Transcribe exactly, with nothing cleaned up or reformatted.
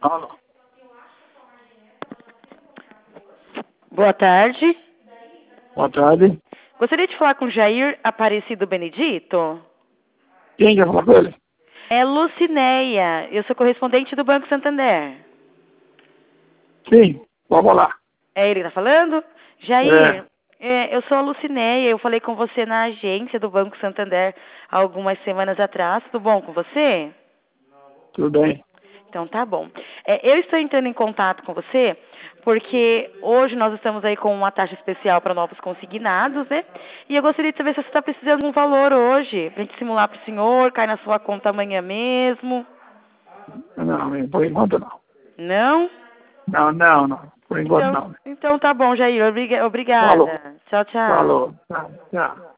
Alô. Boa tarde. Boa tarde. Gostaria de falar com Jair Aparecido Benedito. Quem quer falar com ele? É Lucinéia. Eu sou correspondente do Banco Santander. Sim, pode falar. É ele que tá falando? É, Jair, é, eu sou a Lucinéia. Eu falei com você na agência do Banco Santander há algumas semanas atrás. Tudo bom com você? tudo bem. Então tá bom. É, eu estou entrando em contato com você porque hoje nós estamos aí com uma taxa especial para novos consignados, né? E eu gostaria de saber se você está precisando de um valor hoje, pra gente simular para o senhor, cai na sua conta amanhã mesmo. Não, por enquanto não. Não? Não, não, não. Por enquanto Então, não. então tá bom, Jair. Obriga- Falou. Obrigada. Tchau, tchau. Falou. Tá, tchau.